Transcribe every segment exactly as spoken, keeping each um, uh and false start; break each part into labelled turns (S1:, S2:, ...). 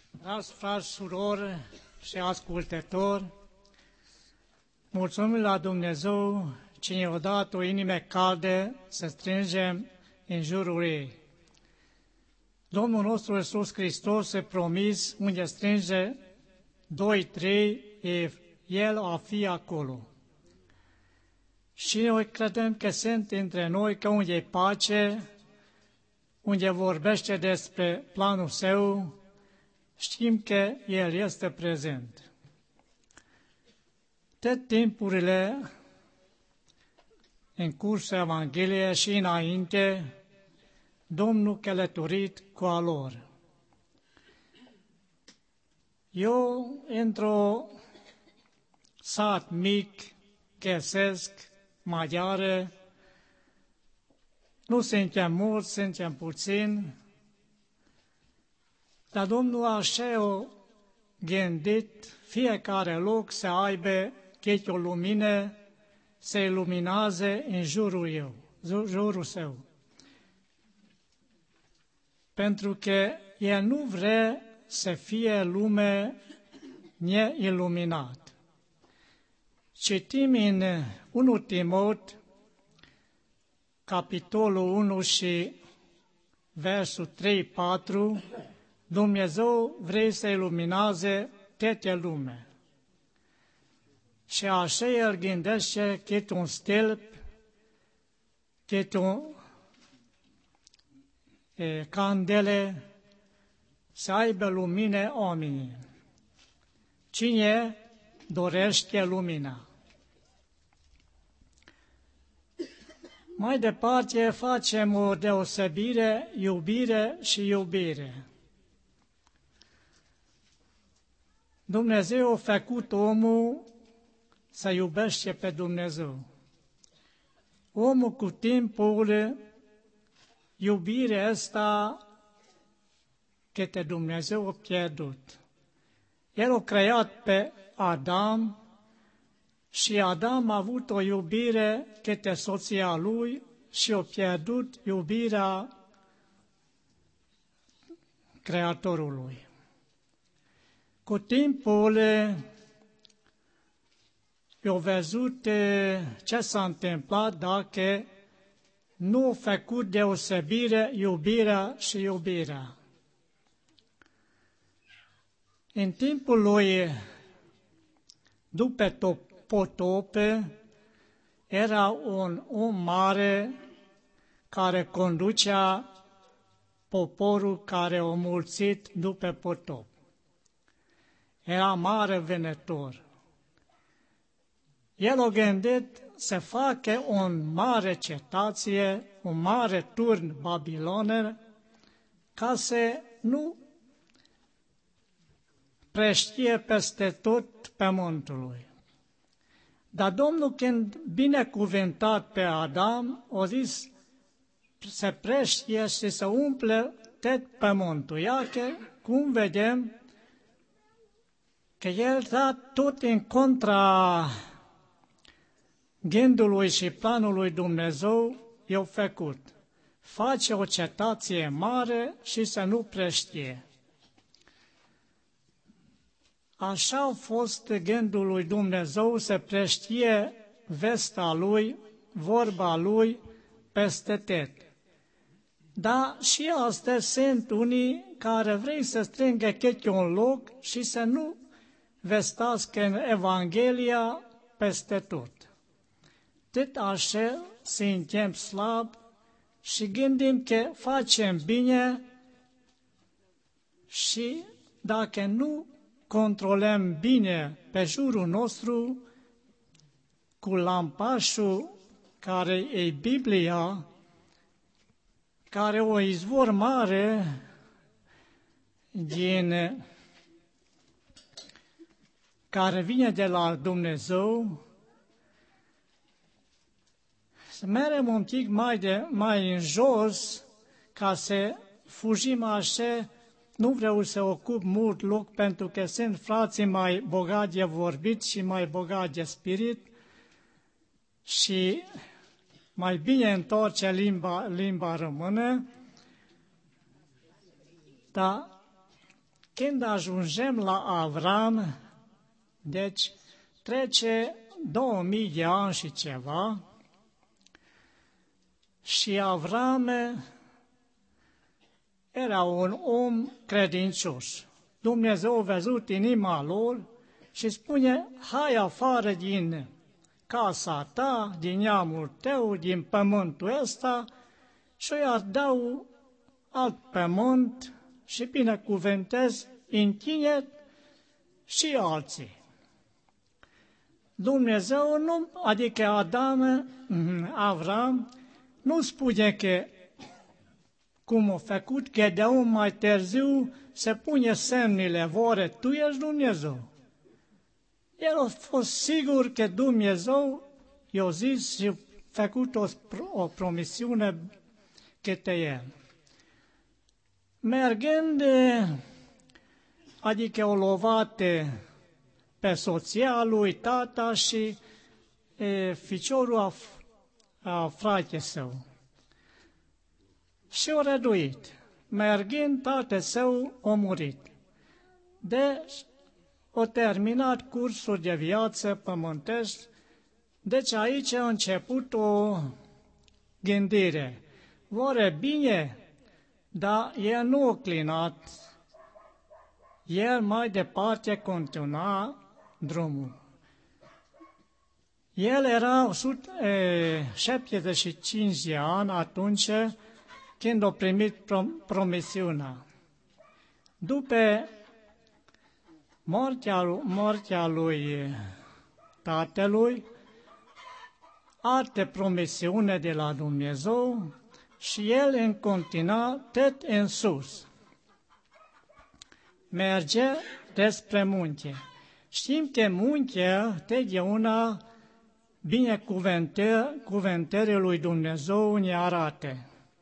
S1: Dragi frați, surori și ascultători, mulțumim la Dumnezeu ce ne-a dat o inimă caldă să strângem în jurul ei. Domnul nostru Iisus Hristos a promis unde strânge doi, trei, El a fi acolo. Și noi credem că sunt între noi, că unde e pace, unde vorbește despre planul Său, știm că El este prezent. Tot timpurile în cursul Evangheliei și înainte, Domnul călătorit cu a lor. Eu, într-o sat mic, chesesc, maghiară, nu suntem mulți, suntem puțini, dar Domnul așa a gândit fiecare loc să aibă câte o lumină, să ilumineze în jurul eu, jurul său. Pentru că El nu vrea să fie lume neiluminat. Citim în unu Timot, capitolul unu și versul trei patru, Dumnezeu vrea să ilumineze toată lumea. Și așa El gândește cât un stâlp, cât un e, candele, să aibă lumină oamenii. Cine dorește lumina? Mai departe facem o deosebire, iubire și iubire. Dumnezeu a făcut omul să iubește pe Dumnezeu. Omul cu timpul, iubirea asta către Dumnezeu a pierdut. El a creat pe Adam și Adam a avut o iubire către soția lui și a pierdut iubirea Creatorului. Cu timpul eu văzut ce s-a întâmplat dacă nu a făcut deosebire iubirea și iubirea. În timpul lui, după potope, era un om mare care conducea poporul care a mulțit după potop. Era mare vânător. El a gândit să facă o mare cetație, un mare turn babiloner, ca să nu preștie peste tot pământului. Dar Domnul, când binecuvântat pe Adam, a zis să preștie și să umple tot pământul. Iar că, cum vedem, că el da tot în contra gândului și planului Dumnezeu i-a făcut. Face o cetație mare și să nu preștie. Așa a fost gândul lui Dumnezeu să preștie vestea lui, vorba lui, peste tot. Dar și astăzi sunt unii care vrei să strângă câte un loc și să nu vestească în Evanghelia peste tot. Tot așa suntem slabi și gândim că facem bine și dacă nu controlăm bine pe jurul nostru cu lampașul care e Biblia, care o izvor mare din care vine de la Dumnezeu, să mergem un pic mai, de, mai în jos ca să fugim așa. Nu vreau să ocup mult loc pentru că sunt frații mai bogați de vorbit și mai bogați de spirit și mai bine întoarce limba, limba română, dar când ajungem la Avram, deci trece două mii de ani și ceva, și Avram era un om credincios. Dumnezeu a văzut inima lor și spune, hai afară din casa ta, din neamul tău, din pământul ăsta, și eu dau alt pământ și binecuvântez în tine și alții. Dumnezeu nu, adică Adam, Avram, nu spune că, cum a făcut Gedeon mai târziu, se pune semnele, voare, tu ești Dumnezeu. El a fost sigur că Dumnezeu i-a zis și a făcut o, o promisiune către el. Mergând, adică o lovat pe soția lui, tata și e, ficiorul a, a frate său. Și o răduit. Mergând, tatăl său a murit. Deci, a terminat cursul de viață pământesc. Deci aici a început o gândire. Oare bine, dar el nu a clinat. El mai departe continua drumul. El era o sută șaptezeci și cinci de ani atunci când a primit promisiunea. După moartea, moartea lui tatălui, alte promisiune de la Dumnezeu și el în continua tot în sus. Merge despre munte. Știm că muntea totdeauna binecuvântările lui Dumnezeu ne arată.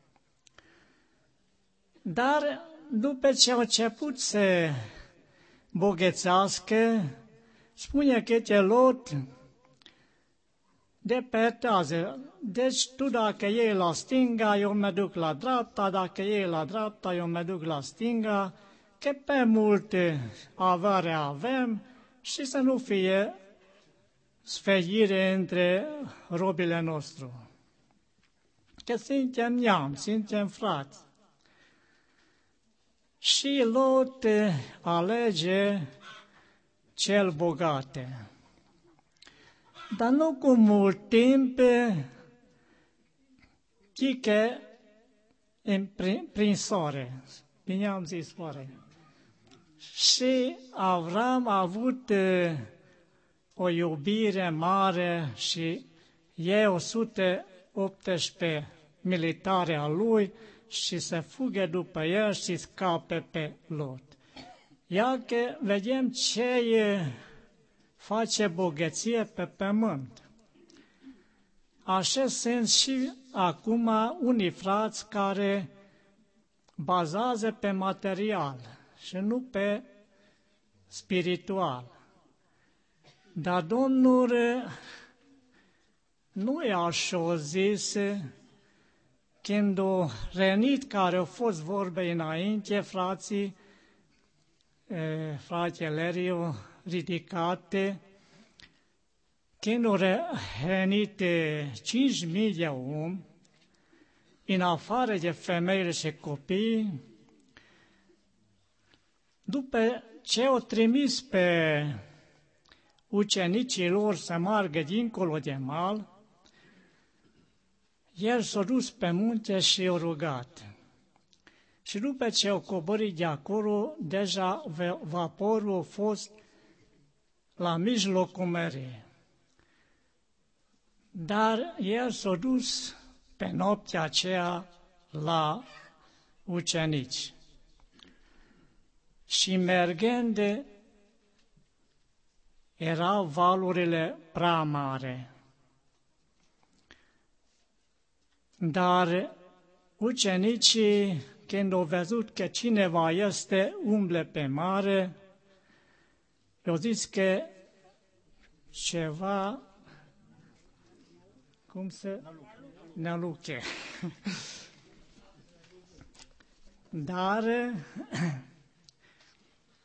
S1: Dar după ce a început să bogățească, spune că te Lot depărtează. Deci tu dacă iei la stânga, eu mă duc la dreapta, dacă iei la dreapta, eu mă duc la stânga, că pe multe avere avem și să nu fie sferire între robile nostru. Că suntem neam, suntem frați. Și Lot alege cel bogate. Dar nu cu mult timp, chică prin soare. Bine am zis soare. Și Avram a avut o iubire mare și e o sută optsprezece militare a lui și se fugă după el și scape pe Lot. Ia că vedem ce face bogăție pe pământ. Așa sunt și acum unii frați care bazează pe material și nu pe spiritual. Dar Domnul nu e așa zis când o renit care au fost vorbe înainte, frații, fratele Leriu, ridicate, când au renit cinci mii de om, în afară de femeile și copii, după ce au trimis pe ucenicii lor să meargă dincolo de mal, el s-a dus pe munte și i-a rugat. Și după ce au coborât de acolo, deja vaporul a fost la mijlocul mării. Dar el s-a dus pe noaptea aceea la ucenici. Și mergând, erau valurile prea mari. Dar ucenicii, când au văzut că cineva este umble pe mare, au zis că ceva, cum se... Năluche. Dar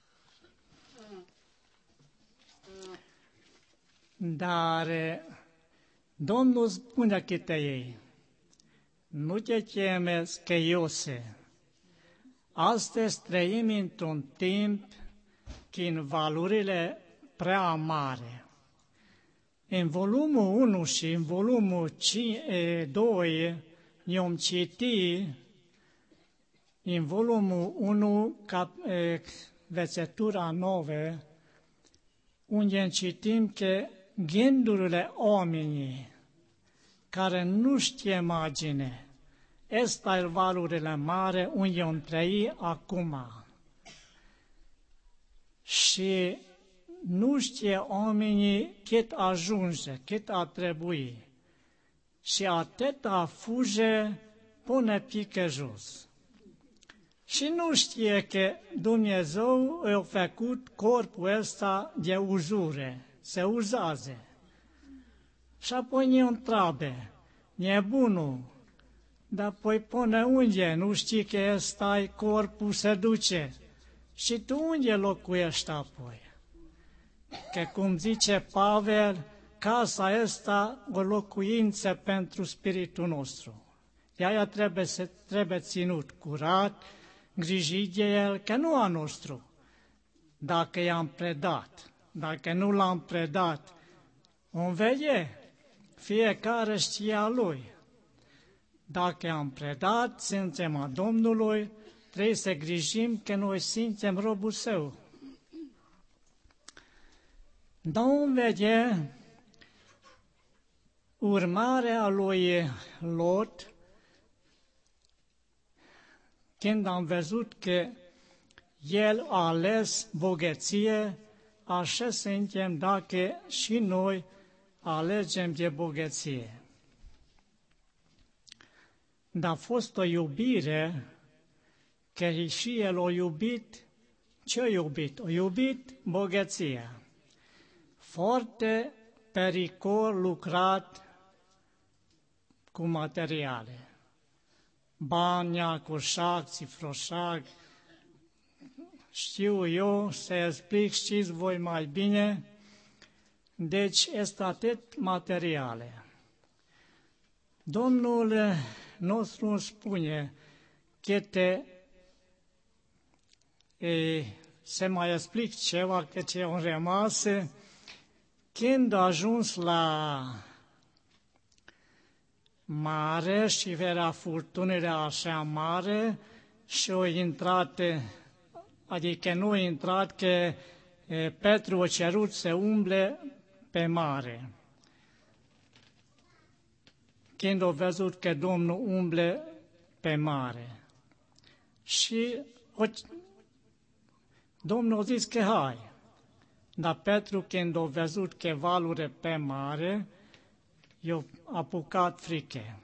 S1: Dar Domnul spune către nu te teme, Scheiose. Astăzi trăim într-un timp când valorile prea mari. În volumul unu și în volumul doi ne-am citit în volumul unu, cap, e, versetura nouă, unde citim că gândurile oamenii care nu știe imagine, ăsta e valurile mari unde am trăit acum. Și nu știe oamenii cât ajunge, cât a trebui. Și atâta fuge până pică jos. Și nu știe că Dumnezeu a făcut corpul ăsta de uzure, se uzează. Și apoi ne întreabă, nebunul, dar păi până unde? Nu știi că ăsta corpul se duce? Și tu unde locuiești apoi? Că cum zice Pavel, casa asta o locuință pentru spiritul nostru. De aia trebuie, să, trebuie ținut curat, grijit de el, că nu a nostru. Dacă i-am predat, dacă nu l-am predat, vom vede, fiecare știe a lui. Dacă i-am predat, suntem a Domnului, trebuie să grijim că noi suntem robul său. Domnul vede urmarea lui Lot, când am văzut că el a ales bogăție, așa suntem dacă și noi alegem de bogăție. Dar a fost o iubire, că și el a iubit, ce a iubit? A iubit bogăția. Foarte pericol lucrat cu materiale. Bani, coșac, cifroșac, știu eu, să explic, știți voi mai bine. Deci, este atât materiale. Domnul nostru îmi spune că te, e, să mai explic ceva, că ce am rămas, când a ajuns la mare și era furtunile așa mare și a intrat, adică nu a intrat, că Petru a cerut să umble pe mare. Când a văzut că Domnul umble pe mare. Și o, Domnul a zis că hai. Dar Petru, când a văzut că valuri pe mare, i-a apucat frică.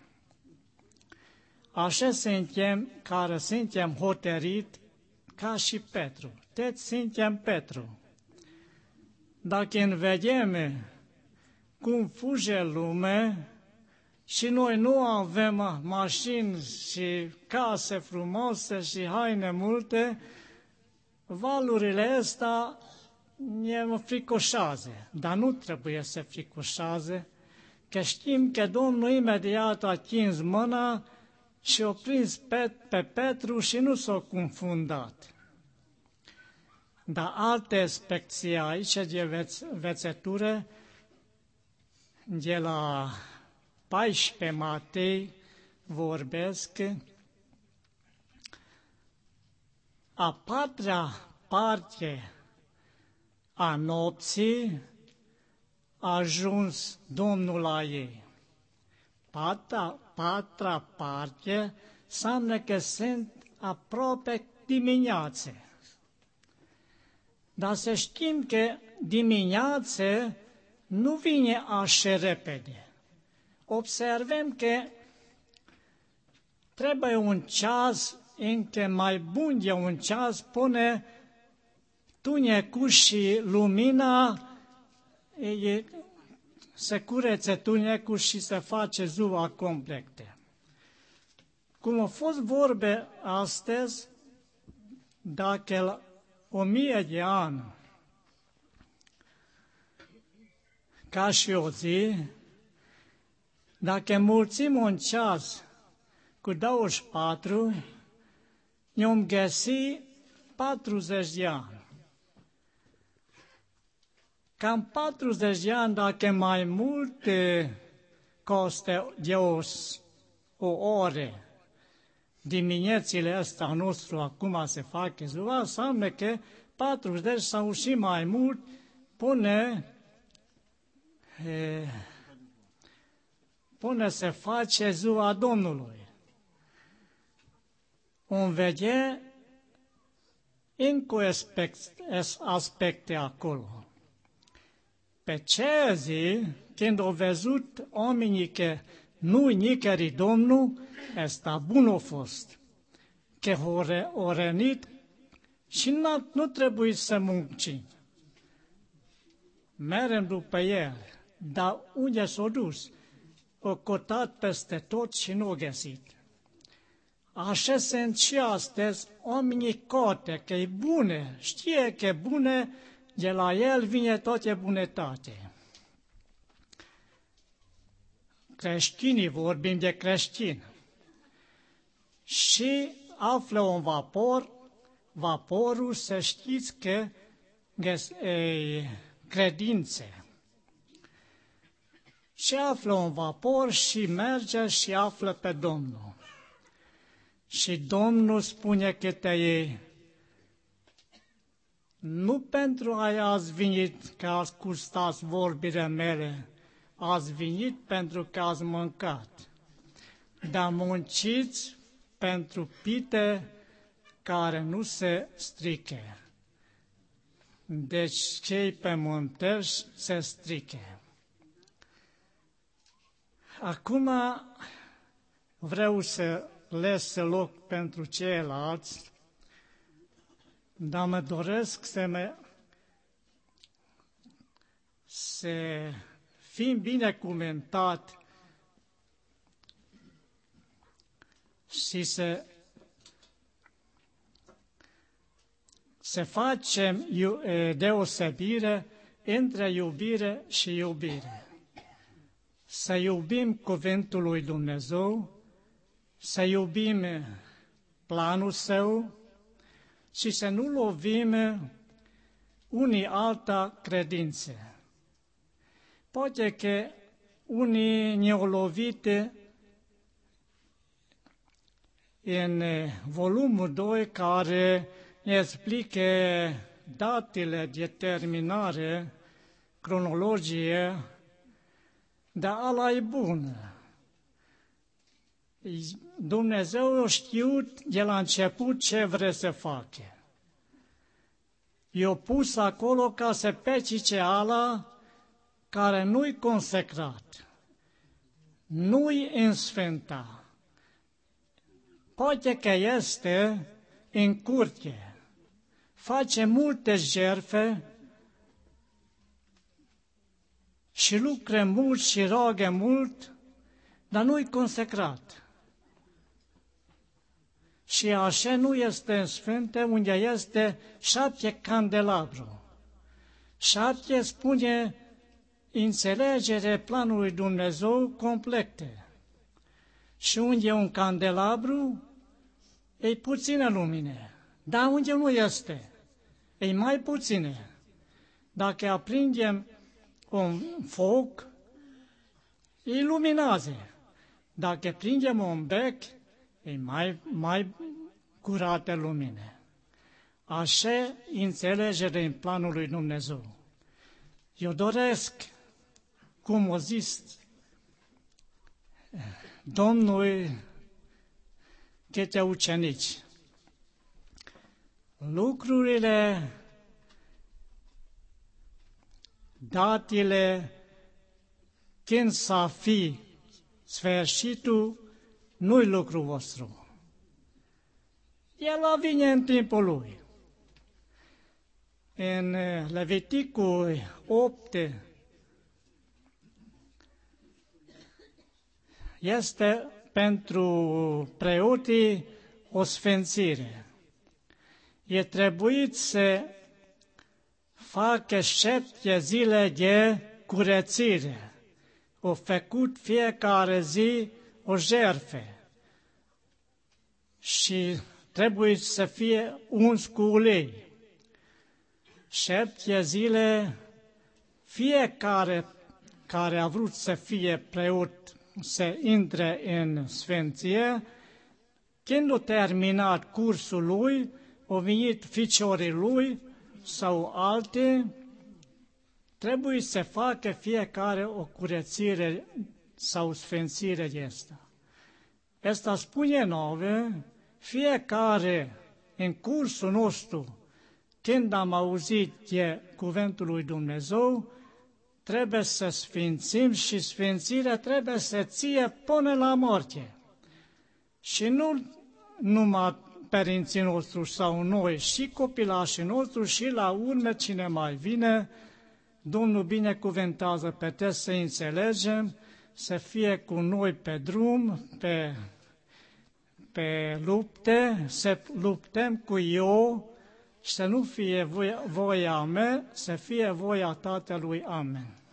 S1: Așa suntem, care suntem hotărât ca și Petru. Toți suntem Petru. Dar când vedem cum fuge lumea și noi nu avem mașini și case frumoase și haine multe, valurile astea ne fricoșează. Dar nu trebuie să fricoșează, că știm că Domnul imediat a atins mâna și a prins pe, pe Petru și nu s-a confundat. Dar alte aspecte aici de veț, vețătură, de la paisprezece Matei vorbesc, a patra parte a nopții a ajuns Domnul la ei. Patra, patra parte înseamnă că sunt aproape dimineață. Dar să știm că dimineață nu vine așa repede. Observăm că trebuie un ceas, încă mai bun de un ceas, până tunecul și lumina e, se curețe tunecul și se face ziua completă. Cum a fost vorbe astăzi, dacă la o mie de ani, ca și o zi, dacă înmulțim un ceas cu douăzeci și patru, ne-om găsi patruzeci de ani. Cam patruzeci de ani, dacă mai multe costă de o, o ore, diminețile astea nostru acum se fac ziua, înseamnă că patruzeci sau și mai mult pune, e, pune să face ziua Domnului. Vom vedea încă aspecte acolo. Pe cea zi, când au văzut oamenii că nu-i nicări Domnul, ăsta bun a fost, că au rănit și nu trebuie să muncim. Merem după el, dar unde s-a dus? O cotat peste tot și nu a găsit. Așa sunt și astăzi, oamenii cote că e bune, știe că e bune, de la el vine toate bunătate. Creștinii, vorbim de creștini, și află un vapor, vaporul, să știți că e credințe. Și află un vapor și merge și află pe Domnul. Și Domnul spune că te iei. Nu pentru aia ați venit că ați gustat vorbile mele, ați venit pentru că ați mâncat, dar munciți pentru pite care nu se striche. Deci cei pământești se striche. Acum vreau să lăs loc pentru ceilalți, dar mă doresc să, mă, să fim binecuventat și să, să facem deosebire între iubire și iubire. Să iubim cuvântul lui Dumnezeu, să iubim planul Său și să nu lovim unii alta credințe. Poate că unii ne-au lovit în volumul doi care ne explică datele de terminare, cronologie, dar ala e bună. Dumnezeu a știut de la început ce vrea să facă. I-a pus acolo ca să pecice ala care nu-i consecrat, nu-i însfânta. Poate că este în curte, face multe jertfe și lucră mult și roagă mult, dar nu-i consecrat. Și așa nu este în sfântă unde este șapte candelabru. Șapte spune înțelegere planului Dumnezeu complete. Și unde e un candelabru, e puțină lumină. Dar unde nu este, e mai puțină. Dacă aprindem un foc, îi luminează. Dacă prindem un bec, e mai, mai curată lumină. Așa înțelegere în planul lui Dumnezeu. Eu doresc, cum o zis Domnul câte ucenici, lucrurile, datele, când să fi sfârșitul, nu-i lucru vostru. El va vine în timpul lui. În Leviticul opt este pentru preoții o sfințire. E trebuit să facă șapte zile de curățire. O făcut fiecare zi o jertfă și trebuie să fie uns cu ulei. Șapte zile, fiecare care a vrut să fie preot, să intre în sfinție, când a terminat cursul lui, au venit ficiorii lui sau alte, trebuie să facă fiecare o curățire sau sfințire este. Asta spune nouă, fiecare în cursul nostru, când am auzit de cuvântul lui Dumnezeu, trebuie să sfințim și sfințirea trebuie să ție până la moarte. Și nu numai părinții noștri sau noi, și copilașii noștri, și la urmă cine mai vine, Domnul binecuvântează pe toți să înțelegem, să fie cu noi pe drum, pe, pe lupte, să luptăm cu eu, și să nu fie voia, voia mea, să fie voia Tatălui. Amen.